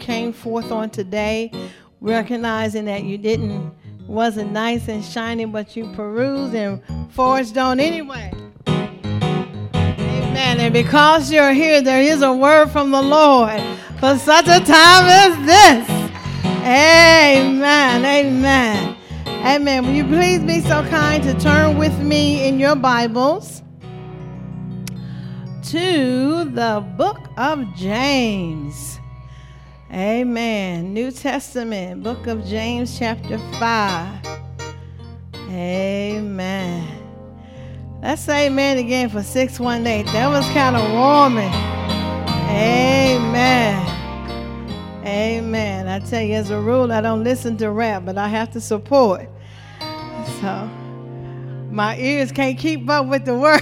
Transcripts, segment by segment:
came forth on today, recognizing that you wasn't nice and shiny, but you perused and forged on anyway. Amen. And because you're here, there is a word from the Lord for such a time as this. Amen. Amen. Amen. Will you please be so kind to turn with me in your Bibles to the book of James. Amen. New Testament, book of James, chapter 5. Amen. Let's say amen again for 618. That was kind of warming. Amen. Amen. I tell you, as a rule, I don't listen to rap, but I have to support. So my ears can't keep up with the word.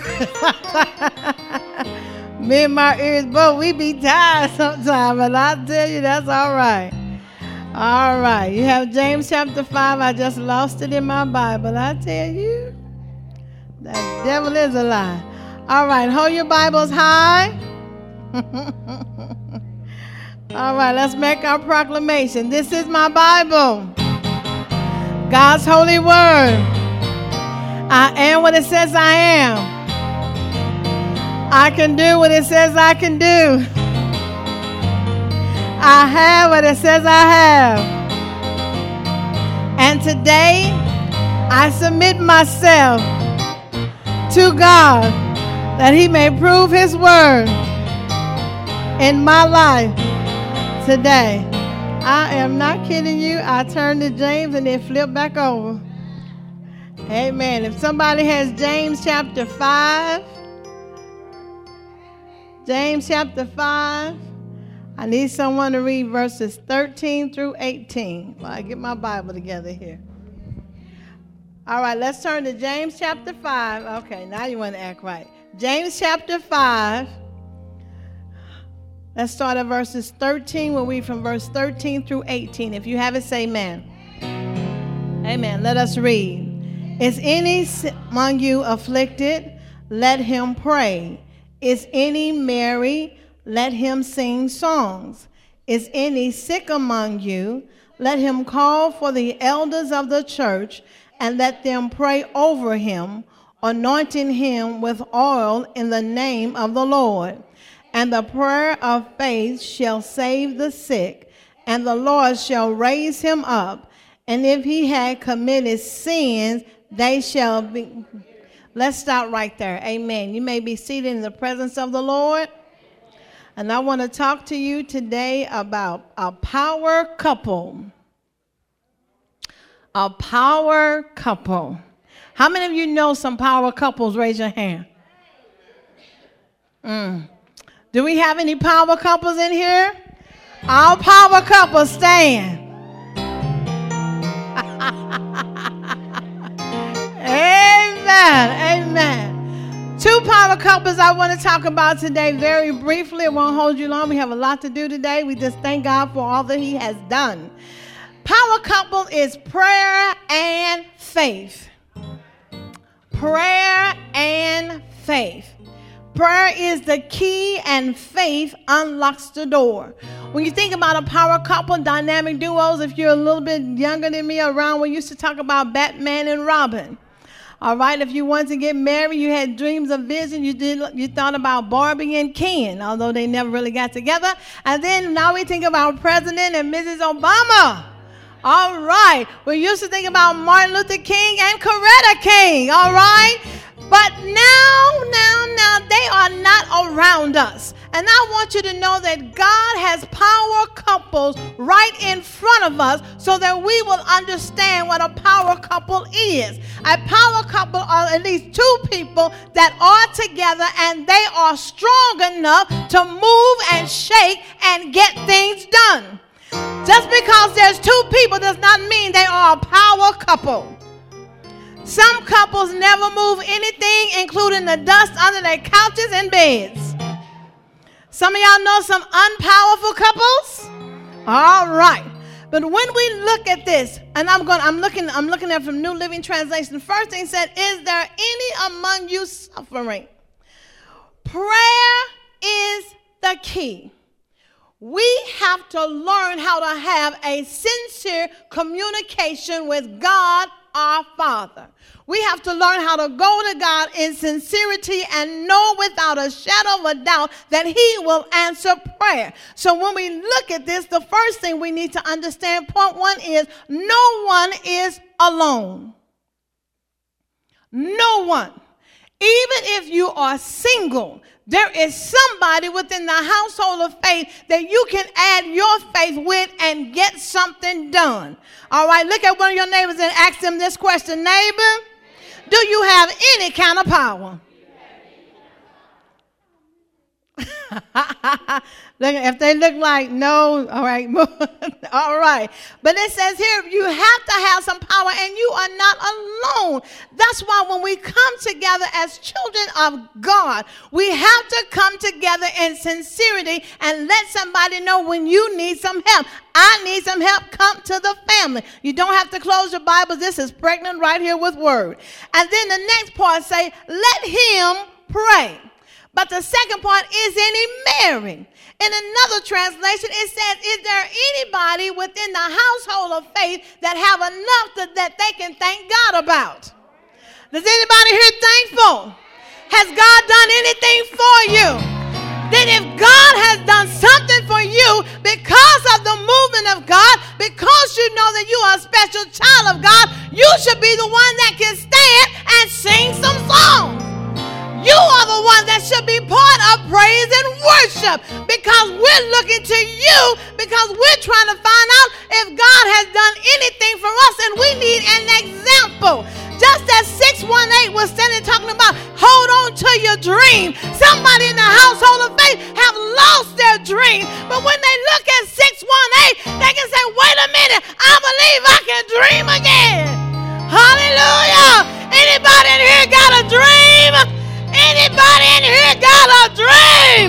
Me and my ears both, we be tired sometimes, but I tell you, that's all right. All right. You have James chapter 5. I just lost it in my Bible. I tell you, that devil is a lie. All right. Hold your Bibles high. All right. Let's make our proclamation. This is my Bible, God's holy word. I am what it says I am. I can do what it says I can do. I have what it says I have. And today, I submit myself to God that He may prove His word in my life today. I am not kidding you. I turned to James and then flipped back over. Amen. If somebody has James chapter 5, James chapter 5. I need someone to read verses 13 through 18 while I get my Bible together here. All right, let's turn to James chapter 5. Okay, now you want to act right. James chapter 5. Let's start at verses 13. We'll read from verse 13 through 18. If you have it, say amen. Amen. Let us read. Is any among you afflicted? Let him pray. Is any merry? Let him sing songs. Is any sick among you? Let him call for the elders of the church, and let them pray over him, anointing him with oil in the name of the Lord. And the prayer of faith shall save the sick, and the Lord shall raise him up. And if he had committed sins, they shall be... Let's stop right there. Amen. You may be seated in the presence of the Lord. And I want to talk to you today about a power couple. A power couple. How many of you know some power couples? Raise your hand. Do we have any power couples in here? All power couples stand. Amen. Two power couples I want to talk about today very briefly. It won't hold you long. We have a lot to do today. We just thank God for all that He has done. Power couple is prayer and faith. Prayer and faith. Prayer is the key and faith unlocks the door. When you think about a power couple, dynamic duos, if you're a little bit younger than me around, we used to talk about Batman and Robin. All right, if you wanted to get married, you had dreams of vision, you thought about Barbie and Ken, although they never really got together. And then now we think about President and Mrs. Obama. All right, we used to think about Martin Luther King and Coretta King, all right? But now they are not around us. And I want you to know that God has power couples right in front of us so that we will understand what a power couple is. A power couple are at least two people that are together and they are strong enough to move and shake and get things done. Just because there's two people does not mean they are a power couple. Some couples never move anything, including the dust under their couches and beds. Some of y'all know some unpowerful couples? All right. But when we look at this, and I'm looking at from New Living Translation, first thing said, is there any among you suffering? Prayer is the key. We have to learn how to have a sincere communication with God, our Father. We have to learn how to go to God in sincerity and know without a shadow of a doubt that He will answer prayer. So when we look at this, the first thing we need to understand, point one, is no one is alone. No one. Even if you are single, there is somebody within the household of faith that you can add your faith with and get something done. All right, look at one of your neighbors and ask them this question. Neighbor, do you have any kind of power? Look, if they look like no, all right, all right. But it says here, you have to have some power, and you are not alone. That's why when we come together as children of God, we have to come together in sincerity and let somebody know when you need some help. I need some help. Come to the family. You don't have to close your Bible. This is pregnant right here with word. And then the next part say, let him pray. But the second part, is any married? In another translation, it says, is there anybody within the household of faith that have enough that they can thank God about? Does anybody here thankful? Has God done anything for you? Then if God has done something for you because of the movement of God, because you know that you are a special child of God, you should be the one that can stand and sing some songs. You are the one that should be part of praise and worship, because we're looking to you, because we're trying to find out if God has done anything for us, and we need an example. Just as 618 was standing talking about hold on to your dream. Somebody in the household of faith have lost their dream, but when they look at 618, they can say, wait a minute, I believe I can dream again. Hallelujah. Anybody in here got a dream? Anybody in here got a dream?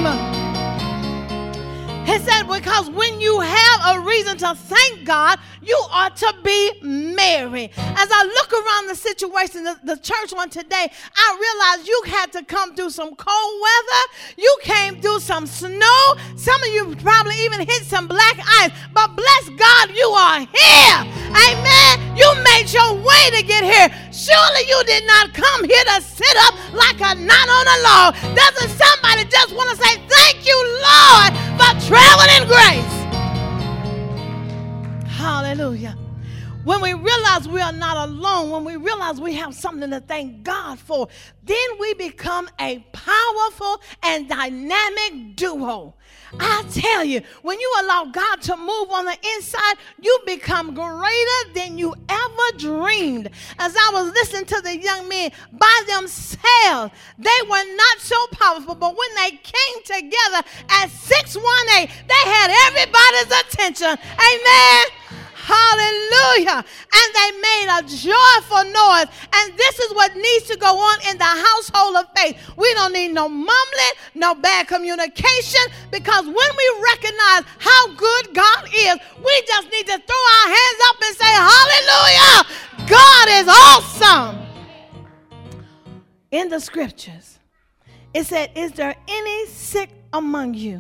He said, because when you have a reason to thank God, you ought to be merry. As I look around the situation, the church on today, I realized you had to come through some cold weather. You came through some snow. Some of you probably even hit some black ice. But bless God, you are here. Amen. You made your way to get here. Surely you did not come here to sit up like a knot on a log. Doesn't somebody just want to say, thank you, Lord, for traveling grace? Hallelujah. When we realize we are not alone, when we realize we have something to thank God for, then we become a powerful and dynamic duo. I tell you, when you allow God to move on the inside, you become greater than you ever dreamed. As I was listening to the young men by themselves, they were not so powerful, but when they came together at 618, they had everybody's attention. Amen. Hallelujah. And they made a joyful noise. And this is what needs to go on in the household of faith. We don't need no mumbling, no bad communication, because when we recognize how good God is, we just need to throw our hands up and say, hallelujah, God is awesome. In the scriptures, it said, is there any sick among you?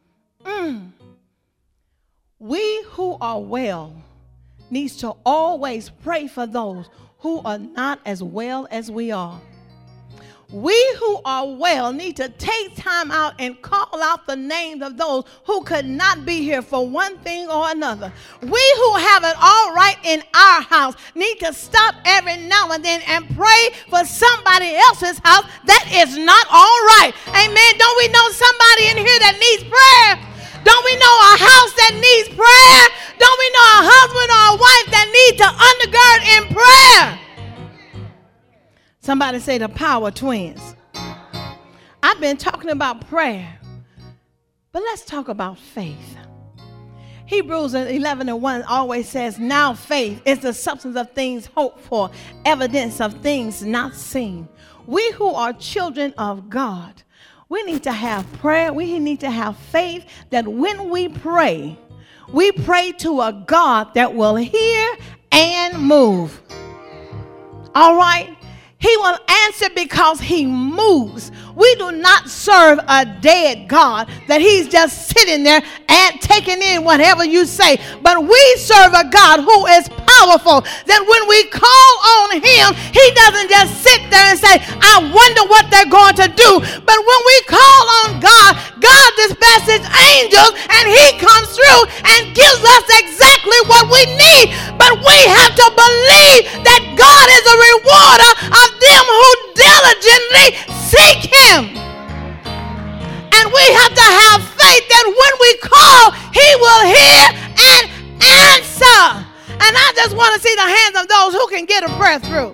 We who are well needs to always pray for those who are not as well as we are. We who are well need to take time out and call out the names of those who could not be here for one thing or another. We who have it all right in our house need to stop every now and then and pray for somebody else's house that is not all right. Amen. Don't we know somebody in here that needs prayer? Don't we know a house that needs prayer? Don't we know a husband or a wife that needs to undergird in prayer? Somebody say the power twins. I've been talking about prayer, but let's talk about faith. Hebrews 11:1 always says, now faith is the substance of things hoped for, evidence of things not seen. We who are children of God, we need to have prayer. We need to have faith that when we pray to a God that will hear and move. All right? He will answer because he moves. We do not serve a dead God that he's just sitting there and taking in whatever you say. But we serve a God who is powerful, that when we call on him, he doesn't just sit there and say, I wonder what they're going to do. But when we call on God, God dispatches angels and he comes through and gives us exactly what we need. But we have to believe that God is a rewarder of them who diligently seek him. And we have to have faith that when we call, he will hear and answer. And I just want to see the hands of those who can get a prayer through.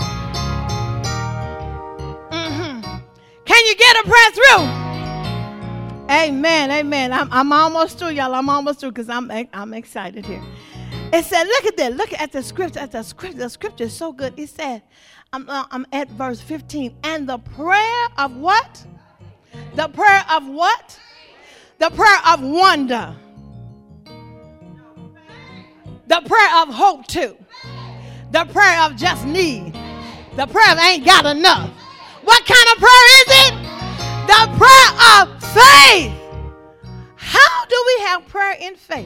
Can you get a prayer through? Amen, amen. I'm almost through, y'all. I'm almost through because I'm excited here. It said, look at that. Look at the scripture. The scripture is so good. It said, I'm at verse 15. And the prayer of what? The prayer of what? The prayer of wonder. The prayer of hope too. The prayer of just need. The prayer of ain't got enough. What kind of prayer is it? The prayer of faith. How do we have prayer in faith?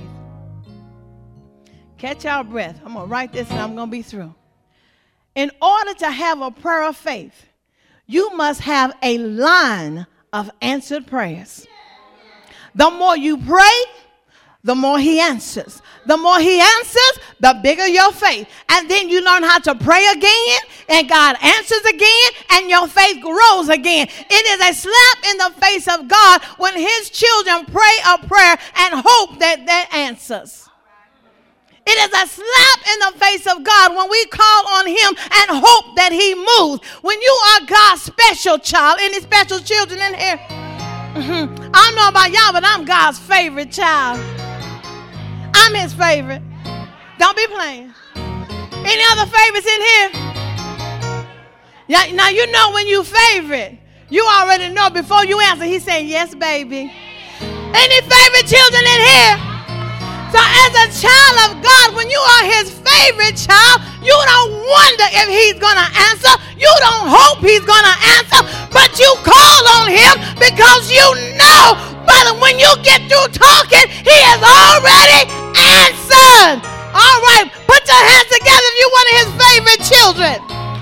Catch our breath. I'm going to write this and I'm going to be through. In order to have a prayer of faith, you must have a line of answered prayers. The more you pray, the more he answers. The more he answers, the bigger your faith. And then you learn how to pray again, and God answers again, and your faith grows again. It is a slap in the face of God when his children pray a prayer and hope that that answers. It is a slap in the face of God when we call on him and hope that he moves. When you are God's special child, any special children in here? I don't know about y'all, but I'm God's favorite child. I'm his favorite. Don't be playing. Any other favorites in here? Yeah, now you know when you favorite, you already know before you answer. He said, yes, baby. Any favorite children in here? So as a child of God, when you are his favorite child, you don't wonder if he's going to answer. You don't hope he's going to answer, but you call on him because you know, but when you get through talking, he has already answered. All right, put your hands together if you're one of his favorite children.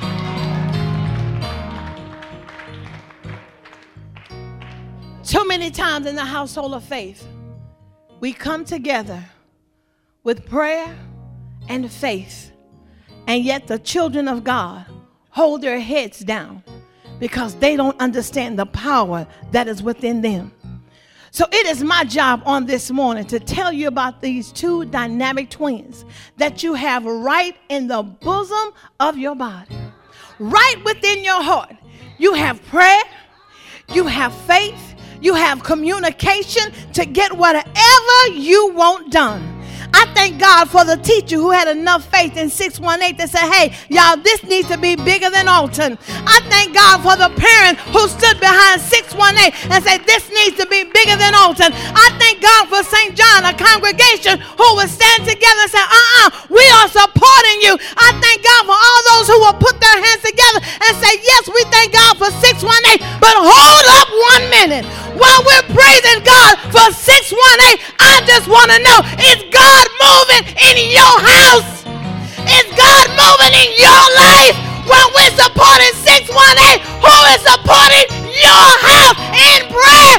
Too many times in the household of faith, we come together with prayer and faith, and yet the children of God hold their heads down because they don't understand the power that is within them. So it is my job on this morning to tell you about these two dynamic twins that you have right in the bosom of your body, right within your heart. You have prayer, you have faith, you have communication to get whatever you want done. I thank God for the teacher who had enough faith in 618 to say, hey, y'all, this needs to be bigger than Alton. I thank God for the parent who stood behind 618 and said, this needs to be bigger than Alton. I thank God for St. John, a congregation who would stand together and say, we are supporting you. I thank God for all those who will put their hands together and say, yes, we thank God for 618, but hold up 1 minute. While we're praising God for 618, I just want to know, is God moving in your house? Is God moving in your life? When we're supporting 618, who is supporting your house in prayer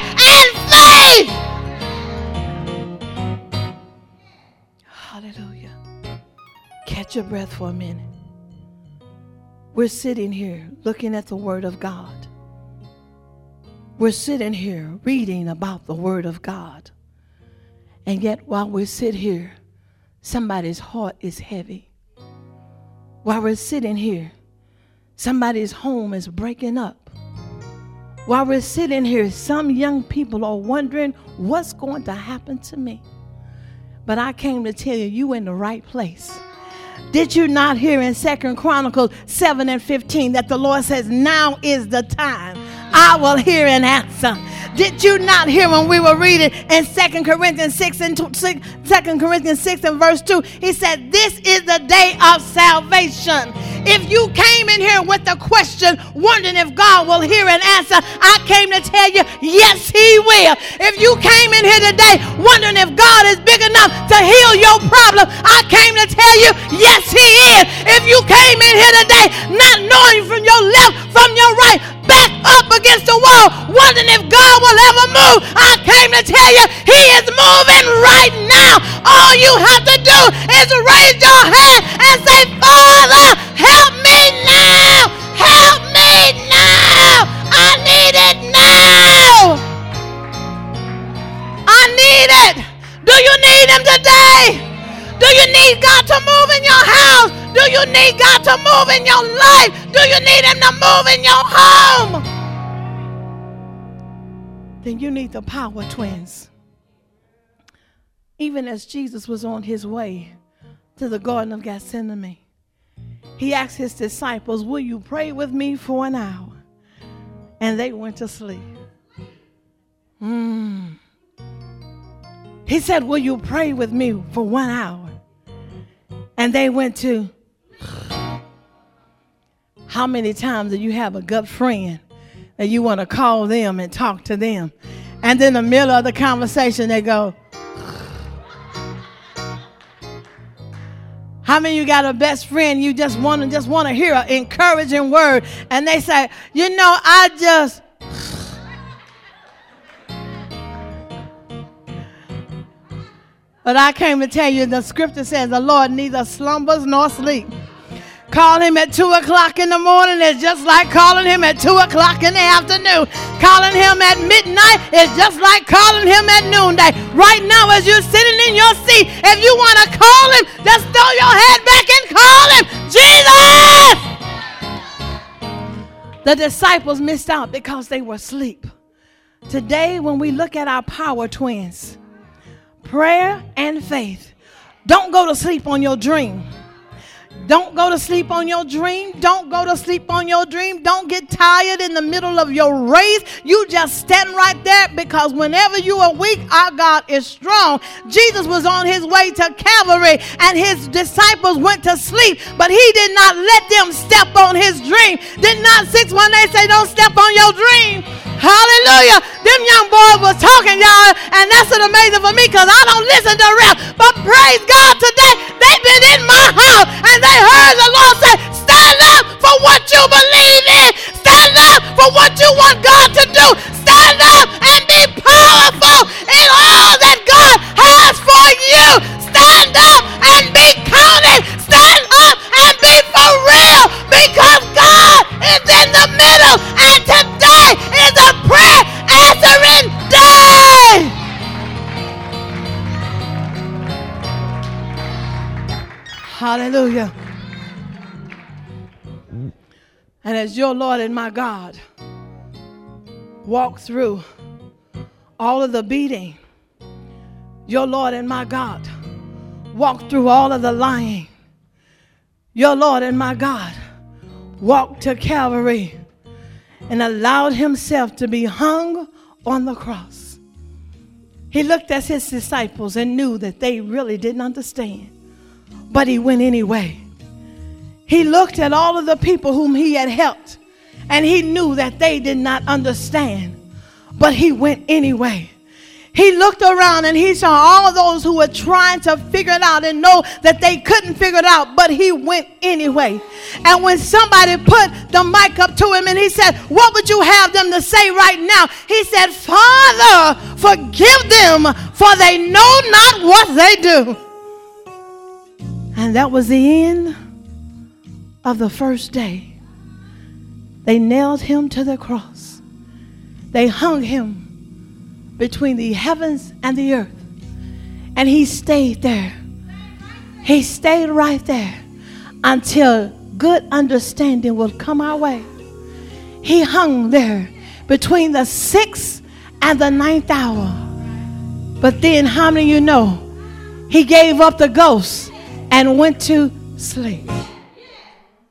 and faith? Hallelujah. Catch your breath for a minute. We're sitting here looking at the Word of God. We're sitting here reading about the Word of God. And yet while we sit here, somebody's heart is heavy. While we're sitting here, somebody's home is breaking up. While we're sitting here, some young people are wondering what's going to happen to me. But I came to tell you, you're in the right place. Did you not hear in 2 Chronicles 7:15 that the Lord says, now is the time I will hear and answer? Did you not hear when we were reading in 2 Corinthians 6 and 2 Corinthians 6 and verse 2? He said, this is the day of salvation. If you came in here with a question, wondering if God will hear and answer, I came to tell you, yes, he will. If you came in here today wondering if God is big enough to heal your problem, I came to tell you, yes, he is. If you came in here today not knowing from your left, from your right, back up against the wall, wondering if God will ever move, I came to tell you, he is moving right now. All you have to do is raise your hand and say, Father, help me now. Help me now. I need it now. I need it. Do you need him today? Do you need God to move in your house? Do you need God to move in your life? Do you need him to move in your home? Then you need the power twins. Even as Jesus was on his way to the Garden of Gethsemane, he asked his disciples, will you pray with me for an hour? And they went to sleep. He said, will you pray with me for 1 hour? And they went to. How many times do you have a good friend that you want to call them and talk to them, and then in the middle of the conversation they go? How many of you got a best friend you just want to hear an encouraging word, and they say, you know, I just. But I came to tell you, the scripture says the Lord neither slumbers nor sleep. Call him at 2 o'clock in the morning is just like calling him at 2 o'clock in the afternoon. Calling him at midnight is just like calling him at noonday. Right now, as you're sitting in your seat, if you want to call him, just throw your head back and call him, Jesus! The disciples missed out because they were asleep. Today, when we look at our power twins, prayer and faith, don't go to sleep on your dream. Don't go to sleep on your dream. Don't go to sleep on your dream. Don't get tired in the middle of your race. You just stand right there, because whenever you are weak, our God is strong. Jesus was on his way to Calvary and his disciples went to sleep, but he did not let them step on his dream. Did not 618 say don't step on your dream? Hallelujah. Them young boys was talking, y'all, and that's an amazing for me because I don't listen to rap. But praise God, today they've been in my house and they heard the Lord say, stand up for what you believe in. Stand up for what you want God to do. Stand up and be powerful in all that God has for you. Stand up and be counted. Stand up and be for real, because God is in the middle, and today is a prayer answering day. Hallelujah. And as your Lord and my God walk through all of the beating, your Lord and my God walked through all of the lying, your Lord and my God walked to Calvary and allowed himself to be hung on the cross. He looked at his disciples and knew that they really didn't understand, but he went anyway. He looked at all of the people whom he had helped, and he knew that they did not understand, but he went anyway. He looked around and he saw all those who were trying to figure it out and know that they couldn't figure it out, but he went anyway. And when somebody put the mic up to him and he said, what would you have them to say right now? He said, Father, forgive them, for they know not what they do. And that was the end of the first day. They nailed him to the cross. They hung him between the heavens and the earth. And he stayed there. He stayed right there until good understanding would come our way. He hung there between the 6th and the 9th hour. But then how many of you know he gave up the ghost and went to sleep?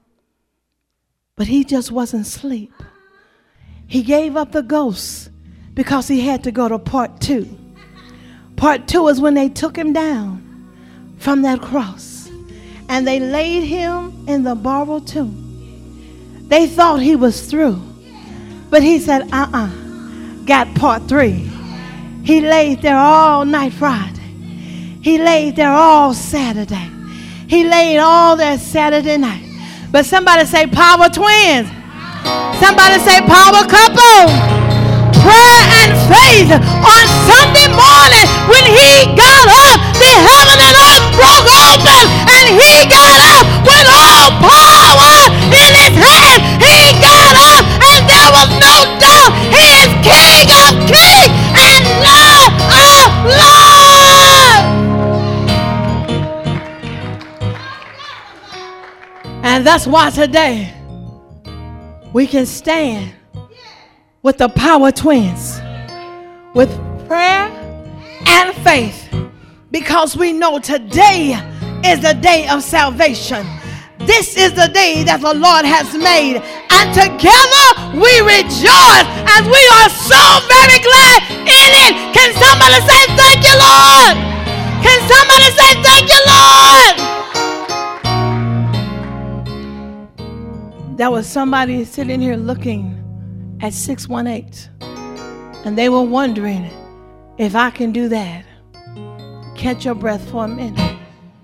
But he just wasn't asleep. He gave up the ghost because he had to go to part 2. Part 2 is when they took him down from that cross and they laid him in the borrowed tomb. They thought he was through, but he said, got part 3. He laid there all night Friday. He laid there all Saturday. He laid all there Saturday night. But somebody say power twins. Somebody say power couple. Prayer and faith. On Sunday morning when he got up, the heaven and earth broke open, and he got up with all power in his hand. He got up, and there was no doubt he is King of kings and Lord of lords. And that's why today we can stand with the power twins, with prayer and faith, because we know today is the day of salvation. This is the day that the Lord has made, and together we rejoice, and we are so very glad in it. Can somebody say thank you, Lord? Can somebody say thank you, Lord? There was somebody sitting here looking at 618, and they were wondering if I can do that. Catch your breath for a minute.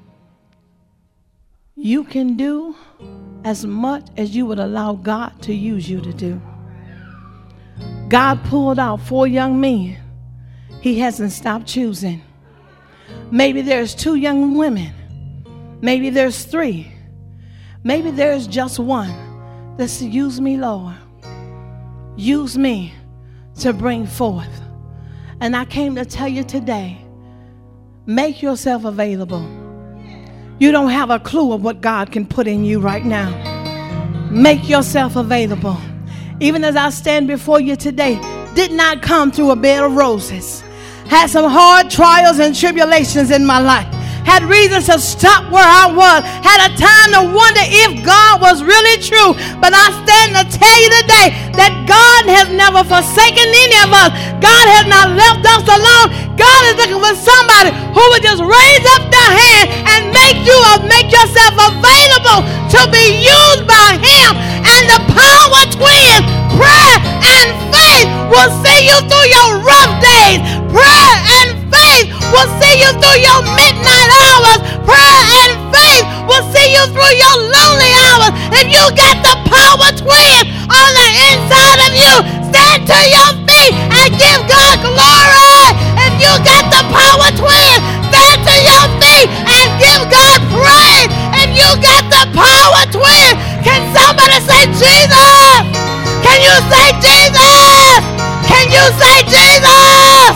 You can do as much as you would allow God to use you to do. God pulled out 4 young men. He hasn't stopped choosing. Maybe there's 2 young women. Maybe there's 3. Maybe there's just 1. Let's use me, Lord. Use me to bring forth. And I came to tell you today, make yourself available. You don't have a clue of what God can put in you right now. Make yourself available. Even as I stand before you today, did not come through a bed of roses. Had some hard trials and tribulations in my life. Had reasons to stop where I was. Had a time to wonder if God was really true. But I stand to tell you today that God has never forsaken any of us. God has not left us alone. God is looking for somebody who would just raise up their hand and make yourself available to be used by him. And the power twins, prayer and faith, will see you through your rough days. Prayer and faith will see you through your midnight hours. Prayer and faith will see you through your lonely hours. If you got the power twin on the inside of you, stand to your feet and give God glory. If you got the power twin, stand to your feet and give God praise. If you got the power twin, can somebody say Jesus? Can you say Jesus? Can you say Jesus?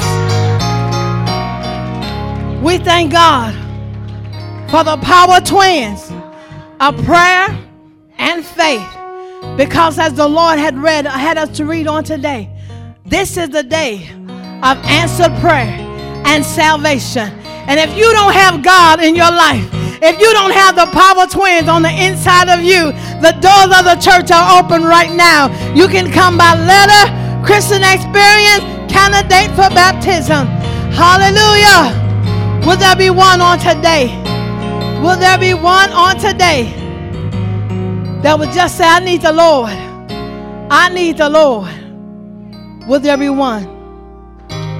We thank God for the power twins of prayer and faith, because as the Lord had us to read on today, this is the day of answered prayer and salvation. And if you don't have God in your life, if you don't have the power twins on the inside of you, the doors of the church are open right now. You can come by letter, Christian experience, candidate for baptism. Hallelujah. Will there be one on today? Will there be one on today that would just say, I need the Lord. I need the Lord. Will there be one?